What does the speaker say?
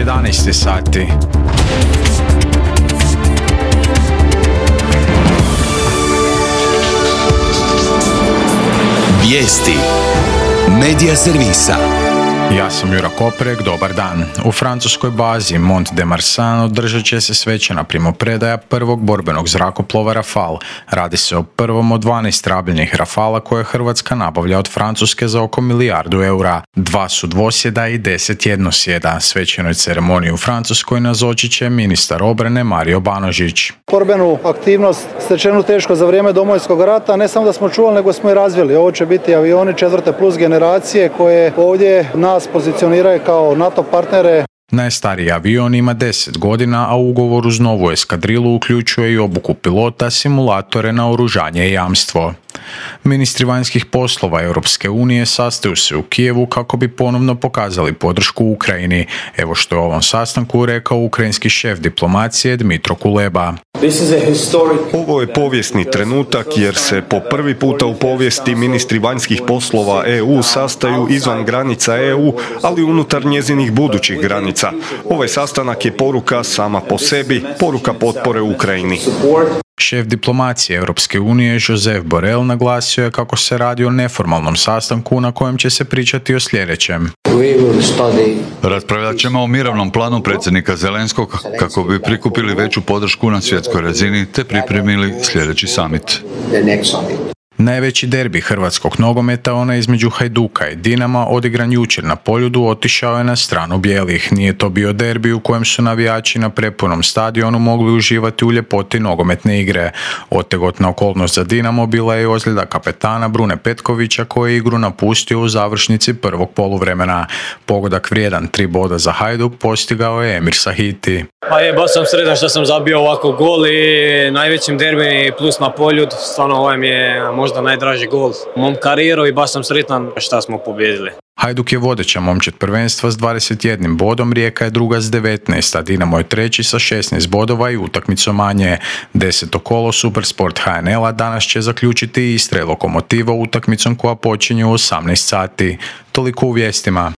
11 sati. Vijesti Medija servisa. Ja sam Jura Koprek, dobar dan. U francuskoj bazi Mont de Marsan održat će se svečana primopredaja prvog borbenog zrakoplova Rafale. Radi se o prvom od 12 rabljenih Rafala koje Hrvatska nabavlja od Francuske za oko milijardu eura. 2 su dvosjeda i 10 jednosjeda. Svečanoj ceremoniji u Francuskoj nazočit će ministar obrane Mario Banožić. Borbenu aktivnost stečenu teško za vrijeme Domovinskog rata, ne samo da smo čuvali, nego smo i razvili. Ovo će biti avioni 4. generacije koje ovdje nas pozicioniraju kao NATO partnere. Najstariji avion ima 10 godina, a ugovor uz novu eskadrilu uključuje i obuku pilota, simulatore, naoružanje i jamstvo. Ministri vanjskih poslova Europske unije sastaju se u Kijevu kako bi ponovno pokazali podršku Ukrajini. Evo što je o ovom sastanku rekao ukrajinski šef diplomacije Dmitro Kuleba. Ovo je povijesni trenutak jer se po prvi puta u povijesti ministri vanjskih poslova EU sastaju izvan granica EU, ali unutar njezinih budućih granica. Ovaj sastanak je poruka sama po sebi, poruka potpore Ukrajini. Šef diplomacije Europske unije Josep Borrell naglasio je kako se radi o neformalnom sastanku na kojem će se pričati o sljedećem. Raspravljat ćemo o mirovnom planu predsjednika Zelenskog kako bi prikupili veću podršku na svjetskoj razini te pripremili sljedeći summit. Najveći derbi hrvatskog nogometa, onaj između Hajduka i Dinama, odigran jučer na Poljudu, otišao je na stranu bijelih. Nije to bio derbi u kojem su navijači na prepunom stadionu mogli uživati u ljepoti nogometne igre. Otegotna okolnost za Dinamo bila je ozljeda kapetana Brune Petkovića koji je igru napustio u završnici prvog poluvremena. Pogodak vrijedan 3 boda za Hajduk postigao je Emir Sahiti. Baš sam sretan što sam zabio ovako gol i najvećim derbi plus na Poljud. Stvarno ovaj mi je možda najdraži gol u mom karijeru i baš sam sretan što smo pobijedili. Hajduk je vodeća momčad prvenstva s 21 bodom, Rijeka je druga s 19, a Dinamo je treći sa 16 bodova i utakmicom manje. 10. kolo Supersport HNL-a danas će zaključiti Istra i Lokomotiva utakmicom koja počinje u 18 sati. Toliko u vijestima.